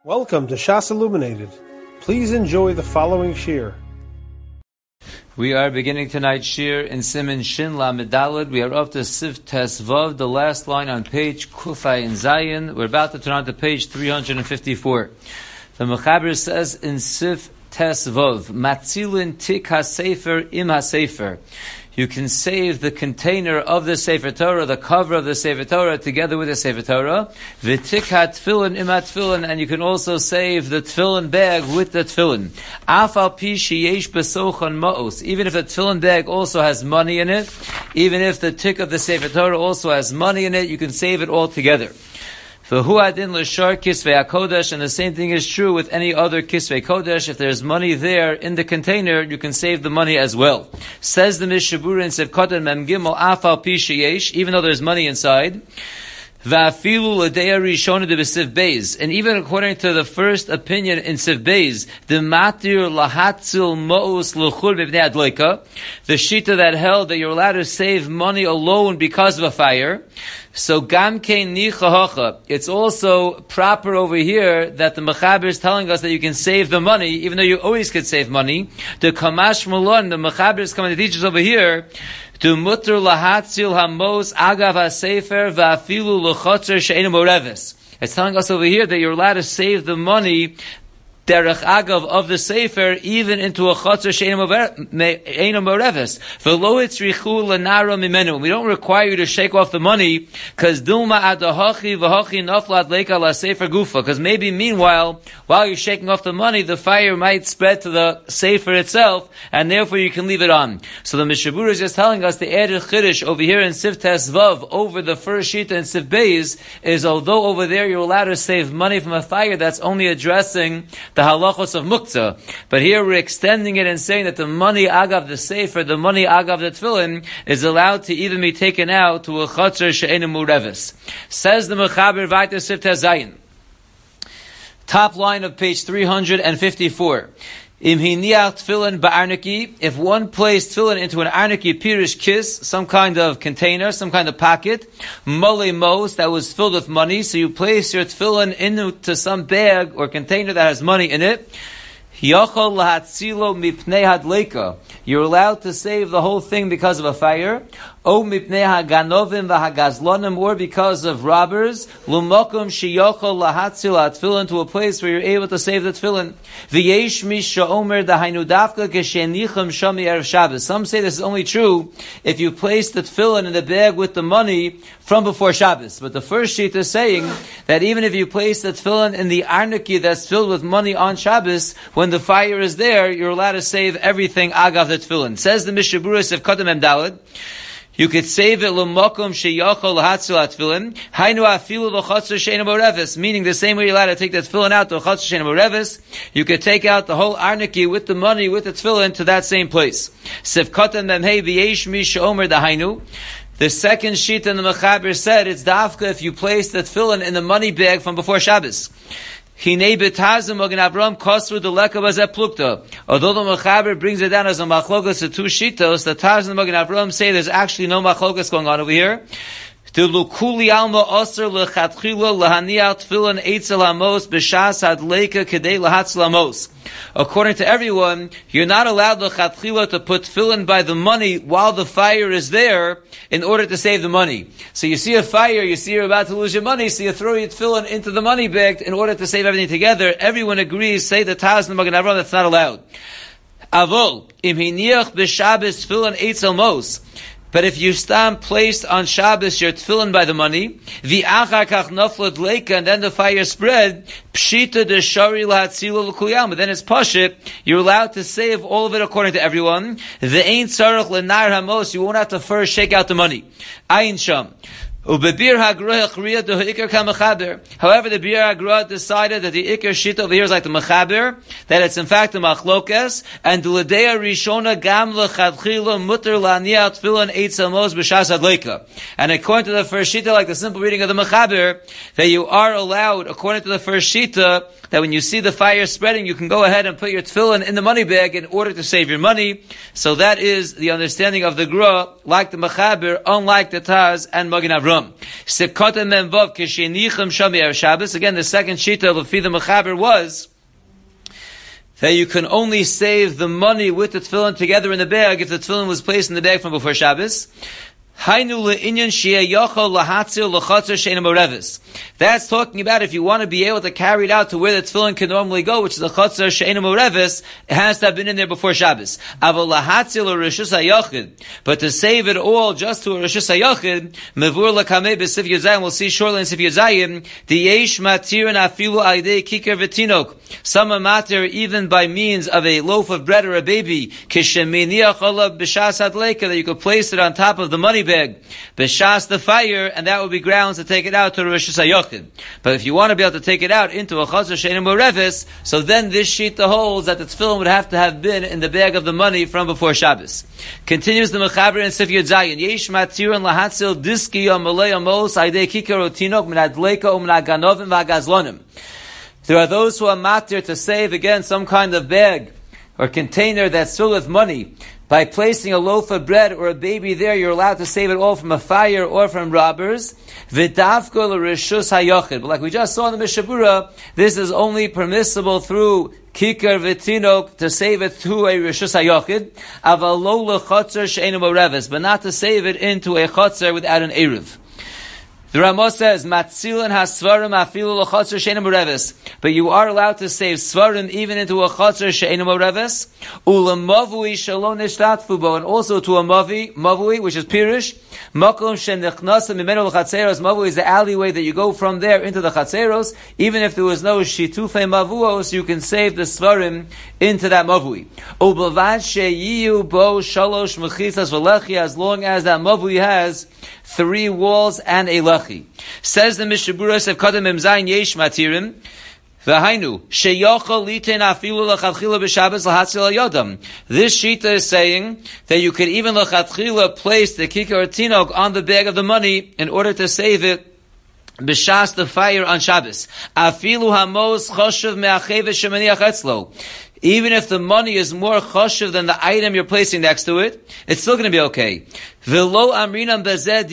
Welcome to Shas Illuminated. Please enjoy the following shir. We are beginning tonight's shir in Siman Shin Lamed Daled. We are up to Sif Tes Vav, the last line on page Kufay in Zayin. We're about to turn on to page 354. The Mechaber says in Sif Tes Vav, Matzilin Tik HaSefer Im HaSefer. You can save the container of the Sefer Torah, the cover of the Sefer Torah, together with the Sefer Torah. V'tikha tefillin im tefillin, and you can also save the tefillin bag with the tefillin. Afal pi sheyesh besochan ma'os. Even if the tefillin bag also has money in it, even if the tick of the Sefer Torah also has money in it, you can save it all together. And the same thing is true with any other kisvei kodesh. If there's money there in the container, you can save the money as well. Says the Mishabura in Sevkotan Mem Gimel Afal Pi Sheyesh, even though there's money inside. And even according to the first opinion in Siv Beis, the matir lahatzil mo'us l'chur b'bnei adloika, the shita that held that you're allowed to save money alone because of a fire. So gamkein nichahacha, it's also proper over here that the Mechaber is telling us that you can save the money, even though you always could save money. The Kamash Malon, the Mechaber is coming to teach us over here, to mutter lahatzil hamos agav ha-sefer va'afilu l'chotzer she'enu moreves. It's telling us over here that you're allowed to save the money derech agav of the sefer even into a chotzer she'enu moreves. V'lo itzrichu l'nara mimenu. We don't require you to shake off the money because dilma adahachi v'hachi naflat leika la sefer gufa. Because maybe meanwhile, while you're shaking off the money, the fire might spread to the sefer itself, and therefore you can leave it on. So the Mishabura is just telling us the added chiddush over here in Sif Tes Vav over the first shita in Sif Beis is although over there you're allowed to save money from a fire, that's only addressing the halachos of muktzah. But here we're extending it and saying that the money agav the sefer, the money agav the tefillin, is allowed to even be taken out to a chotzer she'enu mureves. Says the Mechaber Vayter Sif Tes Zayin. Top line of page 354. Im hiniach tefillin ba'arniki. If one placed tefillin into an arniki pirish kis, some kind of container, some kind of pocket, mole mos that was filled with money, so you place your tefillin into some bag or container that has money in it. Yochol lahatzilo mipnei hadleika. You're allowed to save the whole thing because of a fire. O mipnei haganovim v'hagazlonim, or because of robbers. Lumokum sheyochol lahatzil atfilin, to a place where you're able to save the tefillin. V'yesh misha omer dahainu dafka k'shenicham shami erev Shabbos. Some say this is only true if you place the tefillin in the bag with the money from before Shabbos. But the first sheet is saying that even if you place the tefillin in the arniki that's filled with money on Shabbos, when the fire is there, you're allowed to save everything agav the tefillin. Says the Mishabura Sif Kotam Em Daled, you could save it l'mokum sheyachol lahatzil atfilin. Hainu afilu l'chotzer she'enu moreves. Meaning the same way you're allowed to take the tefillin out to a chotzer she'enu moreves, you could take out the whole arniki with the money with the tefillin to that same place. Sif Kotam Em Hey v'yesh mi she'omer dahainu. The second sheet in the Mechaber said it's dafka if you place the tefillin in the money bag from before Shabbos. Although the Mechaber brings it down as a machlokas to two shitos, the Taz and the Magen Avraham say there's actually no machlokas going on over here. According to everyone, you're not allowed l'chatchila to put tefillin by the money while the fire is there in order to save the money. So you see a fire, you see you're about to lose your money, so you throw your tefillin into the money bag in order to save everything together. Everyone agrees, say the Taz and the Magen Avraham, that's not allowed. Avol, im hiniach b'Shabbos tefillin eitzel mos. But if you stand placed on Shabbos your tefillin by the money, v'achar kach naflot leika, and then the fire spread, pshita de shari lahatzilo l'kuyam, but then it's pashit, you're allowed to save all of it according to everyone. The ain't tzarech lenar hamos, you won't have to first shake out the money. Ayin sham. However, the Bir HaGra decided that the Iker Shita over here is like the Mechaber, that it's in fact the Machlokes, and the L'Deya Rishona Gam L'Chadchila Mutter La'niyat Tefillin Eitz Amos B'Shas Adleika. And according to the first Shita, like the simple reading of the Mechaber, that you are allowed, according to the first Shita, that when you see the fire spreading, you can go ahead and put your tefillin in the money bag in order to save your money. So that is the understanding of the Gra, like the Mechaber, unlike the Taz and Magen Avraham. Ram. Sekata Memvav Kishenicham Shami Shabbos. Again, the second shita of the Mechaber was that you can only save the money with the tefillin together in the bag if the tefillin was placed in the bag from before Shabbos. That's talking about if you want to be able to carry it out to where the tefillin can normally go, which is the chatzar she'eino moreves, it has to have been in there before Shabbos. But to save it all just to a rishus hayachid, mevur lakamei b'sif yuzayim, we'll see shortly in sif yuzayim, the yesh matirin afilu aidei kikar v'tinok, some are matir even by means of a loaf of bread or a baby, kisheminiach olav b'shas hadleika, that you could place it on top of the money bag, b'shas the fire, and that would be grounds to take it out to rishus hayachid. But if you want to be able to take it out into a chatzar she'eino moreves, so then this shita holds that the tefillin would have to have been in the bag of the money from before Shabbos. Continues the Mechaber in Sif Yud Zayin. Yesh matirin lahatzil diski yamalei amos aidei kikar otinok min adleika u'min aganovim v'agazlonim. There are those who are matir to save, again, some kind of bag or container that's filled with money. By placing a loaf of bread or a baby there, you're allowed to save it all from a fire or from robbers. V'davko l'rishus hayachid. But like we just saw in the Mishabura, this is only permissible through kikar v'tinok, to save it through a rishus hayachid. Aval lo l'chatzar she'eino moreves, but not to save it into a chatzar without an eruv. The Ramah says, "Matzilan hasvarim afilu l'chatzar she'eino moreves." But you are allowed to save svarim even into a chatzar she'eino moreves. Ulamavui shalom nishtatfu bo, and also to a mavui, which is pirish. Makom shenichnasim mimenu l'chatzeros. Mavui is the alleyway that you go from there into the chatzeros. Even if there was no shitufei mavuos, you can save the svarim into that mavui. Ubavad sheyiu bo shalosh mechizas v'lechi, as long as that mavui has 3 walls and a lechi. Says the Mishabura of Kadam Mzayin Yesh Matirim, V'hainu sheyachol liten afilu lachatchila b'Shabbos lahatzil yodam. This shita is saying that you could even lachatchila place the kikar tinok on the bag of the money in order to save it b'shas the fire on Shabbos. Afilu hamos choshev me'acheves shemaniach etzlo. Even if the money is more choshev than the item you're placing next to it, it's still going to be okay. We don't say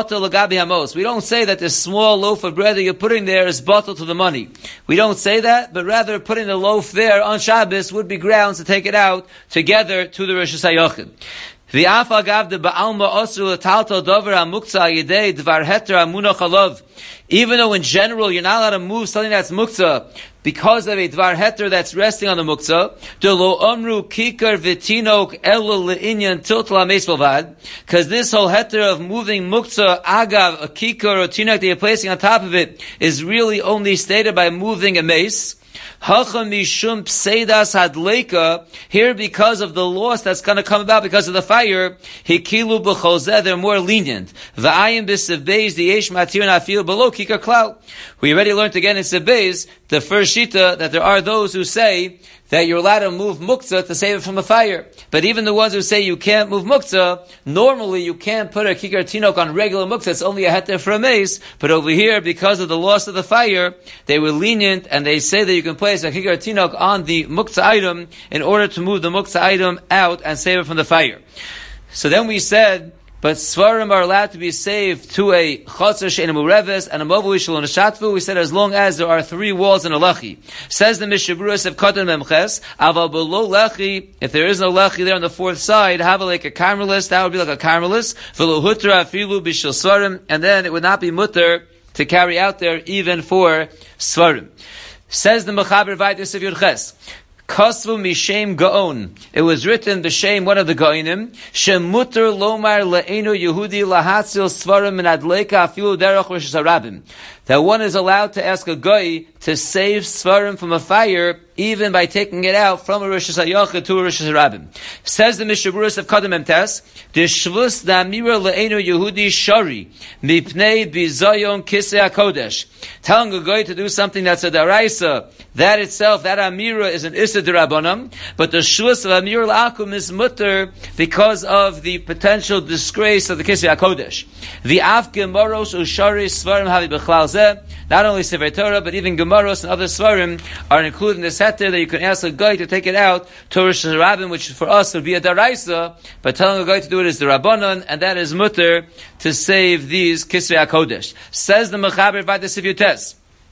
that this small loaf of bread that you're putting there is bottled to the money. We don't say that, but rather putting the loaf there on Shabbos would be grounds to take it out together to the rishus hayachid. The afagav de ba'alma osur l'talto dover hamuktzah yedei dvar heter amunach alav. Even though in general you're not allowed to move something that's muktzah because of a dvar heter that's resting on the muktzah, de lo omru kikar v'tinok elo le'inyan tiltal ha'meis b'vad, because this whole heter of moving muktzah agav, a kikar or tinok that you're placing on top of it, is really only stated by moving a mace. Hacham mishum pseidas hadleika, here because of the loss that's going to come about because of the fire, hikilu b'chozeh, they're more lenient. V'ayim b'sevbeis the yesh matir nafil below kikar klal. We already learned again in Sebbeis, the first shita, that there are those who say that you're allowed to move muktzah to save it from a fire. But even the ones who say you can't move muktzah, normally you can't put a kikar tinok on regular muktzah, it's only a heter for a mace. But over here, because of the loss of the fire, they were lenient, and they say that you can place a kikar tinok on the muktzah item in order to move the muktzah item out and save it from the fire. So then we said, but svarim are allowed to be saved to a chatzar she'eino moreves and a mavui shelo neshatvu. We said as long as there are 3 walls and a lechi. Says the Mishabura of Katan Memches, aval below lechi, if there is no lechi there on the 4th side, have like a carmelis, that would be like a carmelis, v'lo hutra afilu b'shel svarim, and then it would not be mutter to carry out there even for svarim. Says the Mechaber Vaytis of Yudches, Kasvu mishem gaon. It was written b'shem one of the gaonim. Shemuter lomar le'enu Yehudi lahatzil svarim min adleika afilu derech rishus harabim. That one is allowed to ask a goy to save svarim from a fire, even by taking it out from a rishus hayachid to a rishus harabim. Says the Mishaburus of Kadam Emtes, Deshvus da'amira le'enu Yehudi shari mipnei bizayon kisei hakodesh. Telling a goy to do something that's a daraisa, that itself, that amira is an issa d'rabbanan, but the shvus of amir l'akum is mutter because of the potential disgrace of the kisei hakodesh. The af gemaros ushari svarim havi b'chlal zeh. Zeh. Not only Sefer Torah, but even Gemaros and other Svarim are included in this heter that you can ask a guy to take it out, Torah Sharabim, which for us would be a Daraisa, but telling a guy to do it is the Rabbanon, and that is mutter to save these Kisvei HaKodesh. Says the Mechaber Vayda Sivyotes.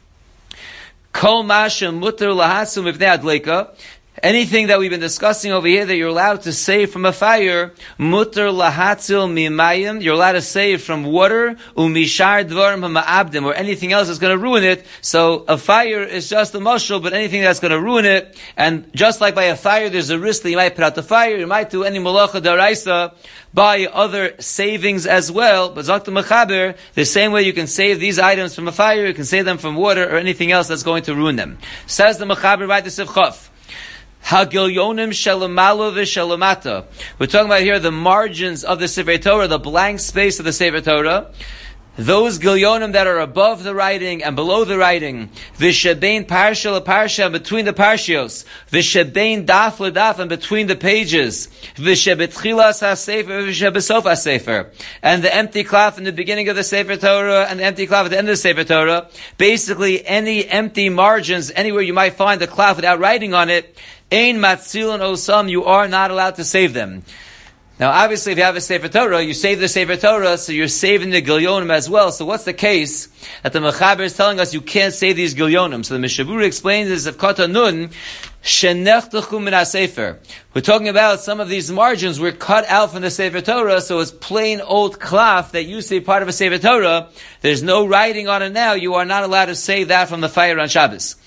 Kol Masha Mutter Lahatzil Mivnei Adleika. Anything that we've been discussing over here that you're allowed to save from a fire, mutter lahatzil mimayim, you're allowed to save from water, umishar dvarim hama'abdim, or anything else that's going to ruin it. So a fire is just a mashal, but anything that's going to ruin it, and just like by a fire, there's a risk that you might put out the fire, you might do any malacha daraisa by other savings as well. But Zakta Mechaber, the same way you can save these items from a fire, you can save them from water or anything else that's going to ruin them. Says the Mechaber right to Sivchaf. Hagilyonim shalomalo v'shalomata. We're talking about here the margins of the Sefer Torah, the blank space of the Sefer Torah. Those gilyonim that are above the writing and below the writing, v'shebein parsha l'parsha, between the parshios, v'shebein daf l'daf, and between the pages, v'shebetchilas ha-sefer, v'shebesof ha-sefer, and the empty cloth in the beginning of the Sefer Torah and the empty cloth at the end of the Sefer Torah. Basically, any empty margins, anywhere you might find a cloth without writing on it, ein matzilon osam, you are not allowed to save them. Now, obviously, if you have a Sefer Torah, you save the Sefer Torah, so you're saving the Gilyonim as well. So what's the case that the Mechaber is telling us you can't save these Gilyonim? So the Mishabura explains this of Kata Nun, Shenechtechu min ha-Sefer. We're talking about some of these margins were cut out from the Sefer Torah, so it's plain old cloth that used to be part of a Sefer Torah. There's no writing on it now. You are not allowed to save that from the fire on Shabbos.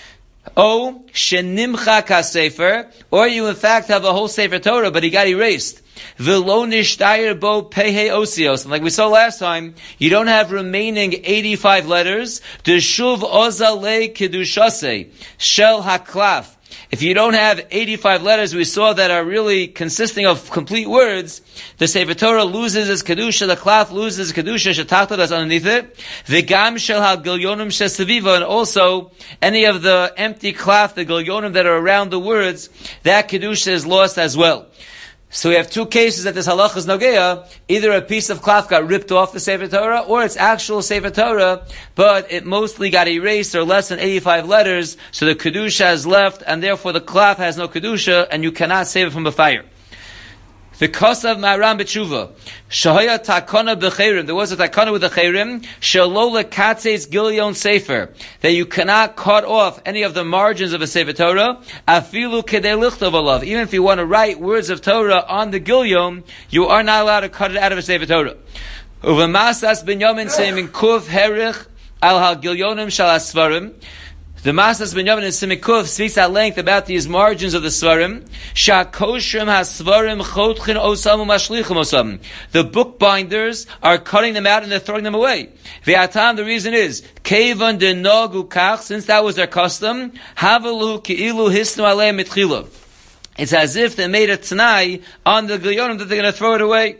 Oh, shenimcha ka-Sefer, or you in fact have a whole Sefer Torah, but he got erased. V'lo nishtayir bo pehe osios. And like we saw last time, you don't have remaining 85 letters. Deshuv oza le kedushase shel haklaf. If you don't have 85 letters we saw that are really consisting of complete words, the Sefer Torah loses its kedusha, the cloth loses its kedusha, shetachta, that's underneath it. V'gam shel ha-gilyonim shesaviva, and also any of the empty cloth, the gilyonim that are around the words, that kedusha is lost as well. So we have two cases that this halacha is nogea. Either a piece of cloth got ripped off the Sefer Torah, or it's actual Sefer Torah, but it mostly got erased, or less than 85 letters, so the kedusha is left, and therefore the cloth has no kedusha, and you cannot save it from the fire. The Kosav Ma'aram B'tshuva. Shahaya Takana B'cheirim. There was a Takana with the Cheirim. Shalola Katze's Gilyon Sefer. That you cannot cut off any of the margins of a Sefer Torah. Afilu Kedei Lichtov Alav. Even if you want to write words of Torah on the Gilyon, you are not allowed to cut it out of a Sefer Torah. Uvemasas Binyamin saying in Kuv Herich Al HaGilyonim Shal HaSvarim. The Masas Ben Yamin in Simikuf speaks at length about these margins of the Svarim. Sha'koshrim ha-Svarim chotchin osam u'mashlichim osam. The bookbinders are cutting them out and they're throwing them away. Ve'atam, the reason is, Kevan de nagu kach, since that was their custom, havalu ki'ilu hisnu aleim mitchilu. It's as if they made a t'nai on the Gilyonim that they're going to throw it away.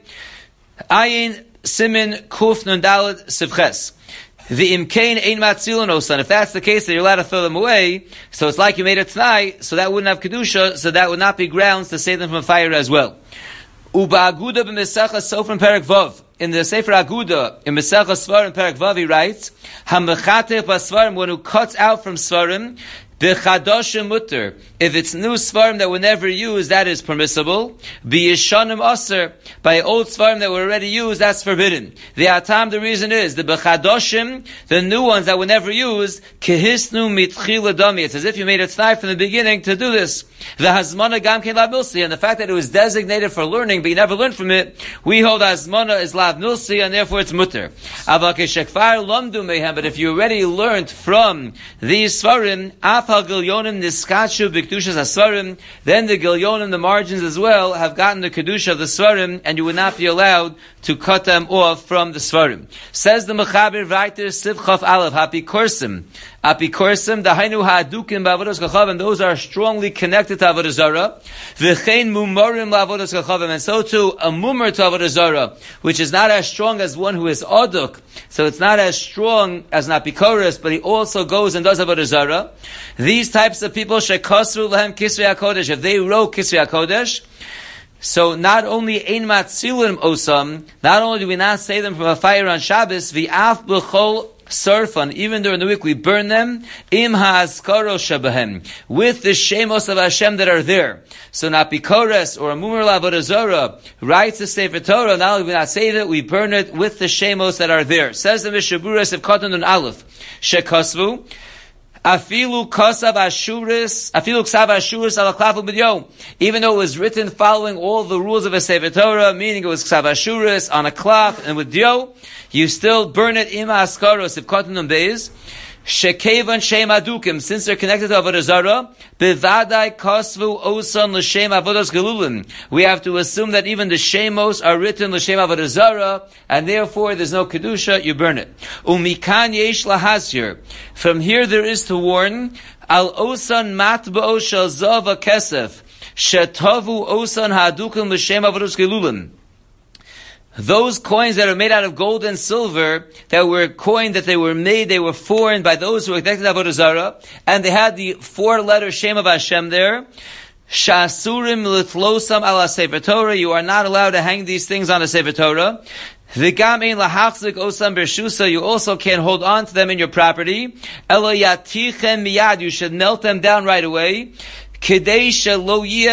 Ayin Simin Kuf Nun Dalet Sivches. The imkain ein matzilon osan. If that's the case, that you're allowed to throw them away, so it's like you made it tonight, so that wouldn't have kedusha, so that would not be grounds to save them from fire as well. Uba Aguda b'Mesecha Sofrim Perek Vav. In the Sefer Aguda, in Mesecha Svarim Perek Vav, he writes, Hamechateh b'Svarim, one who cuts out from Svarim, B'chadoshim mutter. If it's new svarim that were never used, that is permissible. B'yishanim aser. By old svarim that were already used, that's forbidden. The atam, the reason is, the b'chadoshim, the new ones that were never used, kehisnu mitchil adami. It's as if you made a t'nai from the beginning to do this. The hazmana gam ken lav milsi. And the fact that it was designated for learning, but you never learned from it, we hold hazmana is lav milsi, and therefore it's mutter. But if you already learned from these svarim, Gilyonim niskachu b'kedushas hasvarim, then the Gilyonim, the margins as well, have gotten the kedusha of the svarim, and you would not be allowed to cut them off from the svarim. Says the Mechaber Vayter Sivchaf Aleph Apikorsim. Apikorsim, the Hainu Ha'adukim b'avodas kachavim, those are strongly connected to avodah zarah. V'chein mumarim la'avodas kachavim, and so too a mumar to avodah zarah, which is not as strong as one who is aduk. So it's not as strong as an apikoros, but he also goes and does avodah zarah. These types of people, shekasru lahem kisvei hakodesh, if they wrote kisvei hakodesh, so not only ein matzilim osam, not only do we not save them from a fire on Shabbos, v'af b'chol Sarfan, even during the week, we burn them, im ha'azkaro shabahem, with the shemos of Hashem that are there. So not Bikores or a Mumar Avodah Zarah writes the Sefer Torah, not only we not save it, we burn it with the shemos that are there. Says the Mishnah Berurah of Katan and Aleph, Shekosvu, Afilu ksav ashuris ala klafu b'yom. Even though it was written following all the rules of a Sefer Torah, meaning it was ksav ashuris on a cloth and with dio, you still burn it ima askaros if katanum beis. Shekevan shem adukim, since they're connected to avodah zarah, bevadai kasvu osan l'shem avodas gelulim. We have to assume that even the shemos are written l'shem avodah zarah, and therefore there's no kedusha. You burn it. Umikan yesh lahasir. From here there is to warn al osan matba'o shel zav kesef shetavu osan hadukim l'shem avodas gelulim. Those coins that are made out of gold and silver, that were coined, that they were made, they were formed by those who were connected to Avodah Zarah, and they had the 4-letter Shem of Hashem there. Shasurim litlosam ala Sefer Torah. You are not allowed to hang these things on a Sefer Torah. V'gam ein lahachzik osam bershusa. You also can't hold on to them in your property. Elo yatichem miyad. You should melt them down right away. So there should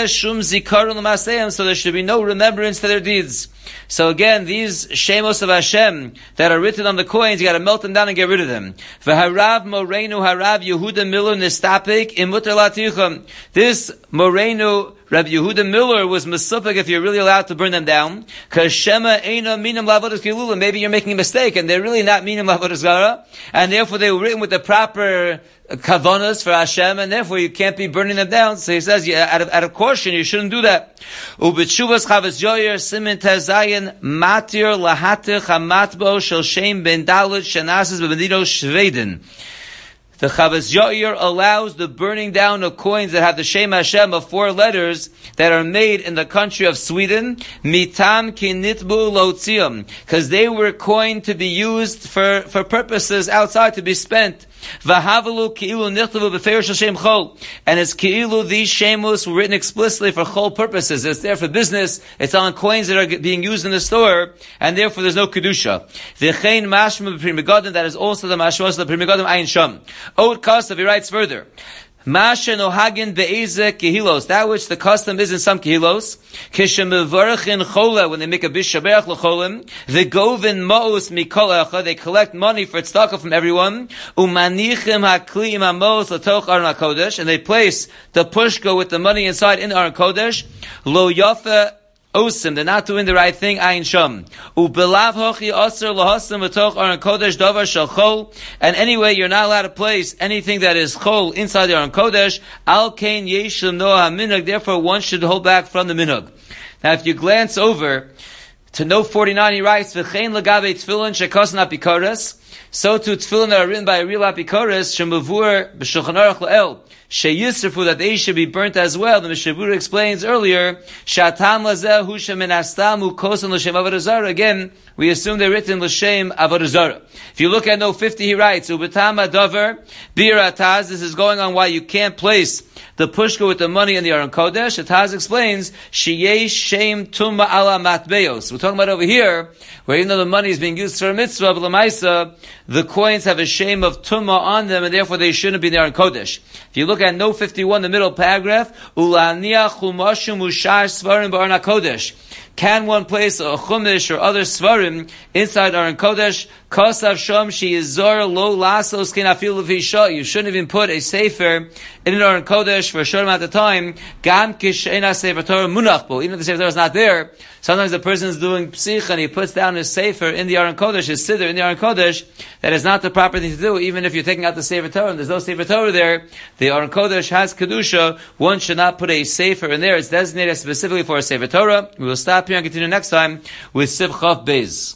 be no remembrance to their deeds. So again, these shemos of Hashem that are written on the coins, you got to melt them down and get rid of them. V'harav Morenu Harav Yehuda Miller Nistapik Imuter Laticham. This Morenu Rabbi Yehuda Miller was mesupik if you're really allowed to burn them down. Because Shema Eina Minam Lavodas Kilula. Maybe you're making a mistake and they're really not Minam Lavodas Gara. And therefore they were written with the proper kavanas for Hashem, and therefore you can't be burning them down. So he says, out of caution, you shouldn't do that. Ubetshuvas Chavos Yoyer Simin Tezayin Matir Lahatir Chamatbo Shel Shem Ben Dalit Shenasis B'Medino Shvedin. The Chavos Yoyer allows the burning down of coins that have the Shem Hashem of 4 letters that are made in the country of Sweden, mitam ki nitbu lotzium, because they were coined to be used for purposes outside, to be spent. V'havalu ki'ilu nichtavu b'feir shel shem chol, and it's ki'ilu, these shemus were written explicitly for chol purposes. It's there for business. It's on coins that are being used in the store, and therefore there's no kedusha. V'chein mashma b'pri megadim, that is also the mashmos of the pri megadim ayin sham. Od Kasav, he writes further, Masha nohagin be'eze kehilos, that which the custom is in some kehilos, kishemevarachin chola, when they make a bishaberach l'cholim, the govin ma'os mikolacha, they collect money for tzedakah from everyone, umanichim hakli im ha'mos l'toch aron HaKodesh, and they place the pushka with the money inside in the Aron Kodesh, lo yafa Osim, they're not doing the right thing, ayin sham. Ubelav hochi aser lahasim v'toch aron kodesh davar shel chol. And anyway, you're not allowed to place anything that is chol inside the Aron Kodesh. Al kain yeshim noah minhag. Therefore, one should hold back from the minhag. Now, if you glance over to note 49, he writes, V'chein lagabe tefillin shekosna apikoros. So to tefillin that are written by a real apikoros, shemavur b'shulchan aruch la'el, sheyisrafu, that they should be burnt as well. The Mishnah Berurah explains earlier, shatam lazeh hu shemenastam ukosan l'shem avodah zarah. Again, we assume they're written l'shem avodah zarah. If you look at note 50, he writes, ubetam adavar bir ataz. This is going on why you can't place the pushka with the money in the Aron Kodesh. Ataz explains, sheyesh shem tumma ala matbeos. We're talking about over here, where even though the money is being used for a mitzvah, but l'maisa, the coins have a shame of tumma on them, and therefore they shouldn't be in the Aron Kodesh. If you look at note 51, the middle paragraph, ulaniach chumashim ushar svarim b'Aron HaKodesh. Can one place a chumash or other svarim inside Aron Kodesh? Kosav shom sheyizor lo lasos ken afilu v'isha. You shouldn't even put a sefer in an Aron Kodesh for a short amount of time. Gam kisheina sefer Torah munach bo. Even if the sefer Torah is not there, sometimes the person is doing psich and he puts down his sefer in the Aron Kodesh, his siddur in the Aron Kodesh. That is not the proper thing to do. Even if you're taking out the sefer Torah and there's no sefer Torah there, the Aron Kodesh has kedusha. One should not put a sefer in there. It's designated specifically for a sefer Torah. We will stop here and continue next time with Siv Chav Beis.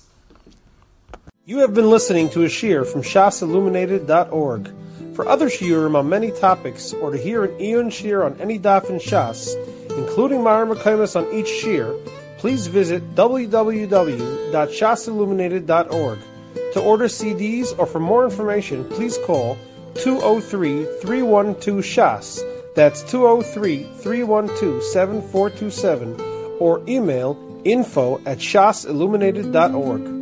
You have been listening to a shiur from shasilluminated.org. For other shiurim on many topics, or to hear an Iyun shiur on any daf in Shas, including Ma'ar Mekaymas on each shiur, please visit www.shasilluminated.org. To order CDs or for more information, please call 203-312-SHAS. That's 203-312-7427, or email info@shasilluminated.org.